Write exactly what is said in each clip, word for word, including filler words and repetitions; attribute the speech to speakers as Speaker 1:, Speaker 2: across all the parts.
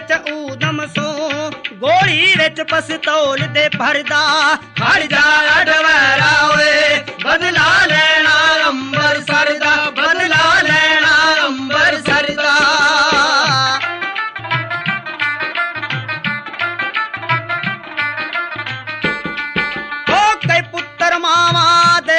Speaker 1: विच ऊधम सो गोली विच पस्तौल दे भरदा खड़ जा अडवैरा ओए बदला लेना अंबरसर दा बदला लेना अंबरसर दा ओ कई पुत्र मावा दे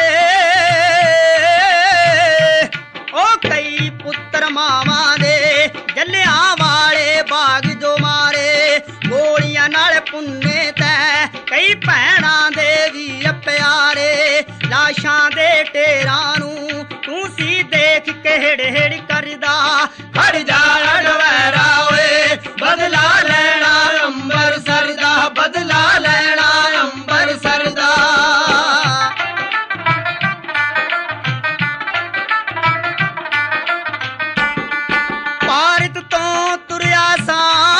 Speaker 1: ओ कई पुत्र मावा दे जलियां वाले बाग जो मारे गोलियां नाल पुन्ने तै कई भैणां दे वी प्यारे लाशां दे ढेरां नूं तू सी देख के हेड़ हेड़ करदा खड़ जा अडवैरा ओए बदला लेना अंबरसर दा बदला लेना अंबरसर दा भारत तो तुरया सा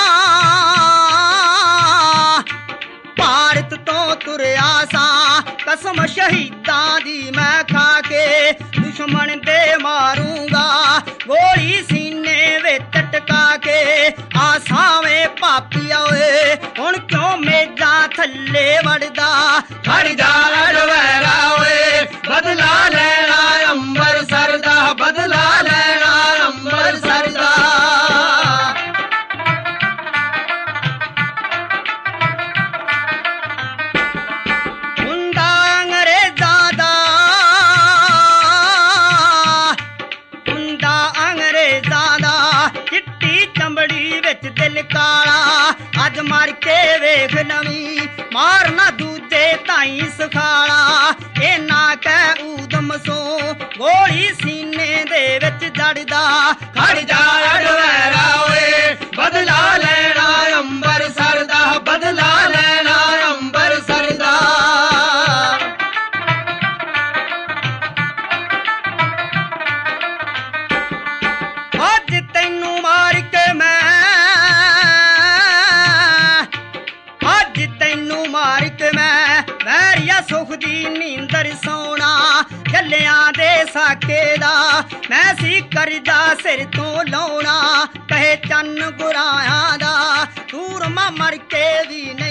Speaker 1: भारत तो तुरया सा कसम शहीदां दी मैं खा के दुश्मन दे मारूंगा गोली सीने विच टका के आसावे पापिया ओए हुण क्यों मेजा थल्ले वड़दा खड़ जा अडवैरा ओए बदला लेना अंबरसर दा बदला लेना अंबरसर दा दिल काला अज मर के वेख नवी मारना दूजे ताई सखाला ए ना कह ऊधम सो गोली सीने दे विच जड़दा खड़ जा अडवैरा ओए बदला लेना अंबरसर दा बदला लेना अंबरसर दा अज तैनू मार के मैं तैनू मारिक मैं वैरिया सुख दी नींदर सोना जलियां दे साके दा मैं सी करजा सिर तो लाउणा कहे चन्न गुरायां दा सूरमा मर के भी